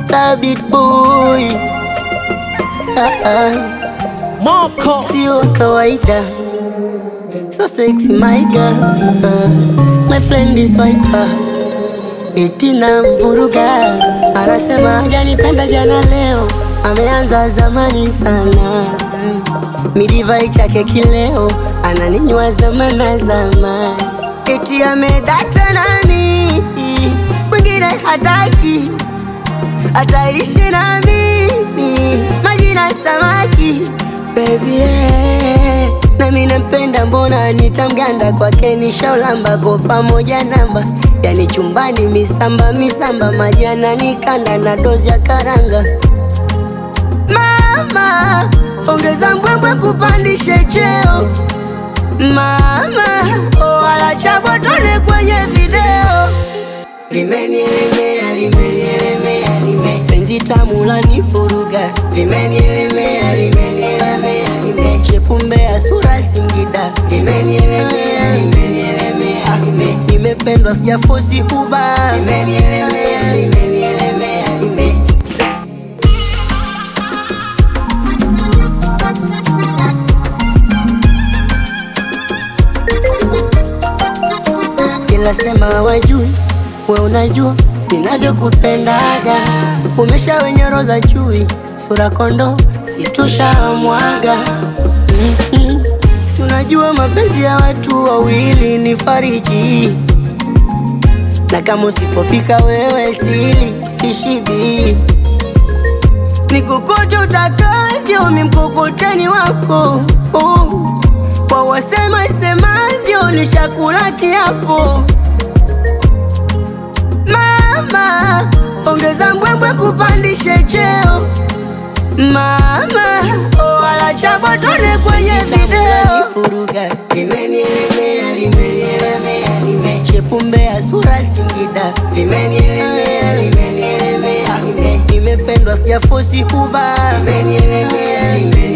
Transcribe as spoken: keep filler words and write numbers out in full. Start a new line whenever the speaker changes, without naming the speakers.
Star beat boy. Ah ah.
Moko
Sio kawaida. So sexy my girl. Uh, my friend is wiper. Eti na mvuruga. Anasema hajanipenda jana leo. Ameanza zamani sana. Midivai chake kileo. Ananinywa zamana zamani. Eti amedata nami. Mwingine hataki. Ataishi na mimi. Majina samaki. Baby yeah. Na mimi nampenda mbona nitamganda kwake nishaulamba go pamoja namba. Yani chumbani misamba misamba majana nikanda na dozi ya karanga. Mama, ongeza mbwembwe kupandishe cheo. Mama, oh ala chabo tone kwenye video. Limenielemea, limenielemea, lime penzi tamu la nifuruga. Limenielemea, limenielemea, lime shepumbe ya sura Singida. Limenielemea, limenielemea, lime nimependwa sijafosi uba. Limenielemea, limenielemea, lime kila sema wajui, we unajua ninavyokupendaga. Umesha wenye roza chui, sura kondo situsha mwaga. mm -hmm. Si unajua mapenzi ya watu wawili ni fariji. Na kama usipopika wewe sili sishibi. Nikukote utakavyo mimkokoteni wako. oh. Kwa wasema isemavyo ni chakula kiapo. Mama, ongeza mbwembwe kupandishe cheo. Mama, oh ala chabo tone kwenye video. Nifuruga, limenielemea, limenielemea, lime shepumbe ya sura Singida. Limenielemea, limenielemea, lime nimependwa sijafosi uba. Limenielemea, limenielemea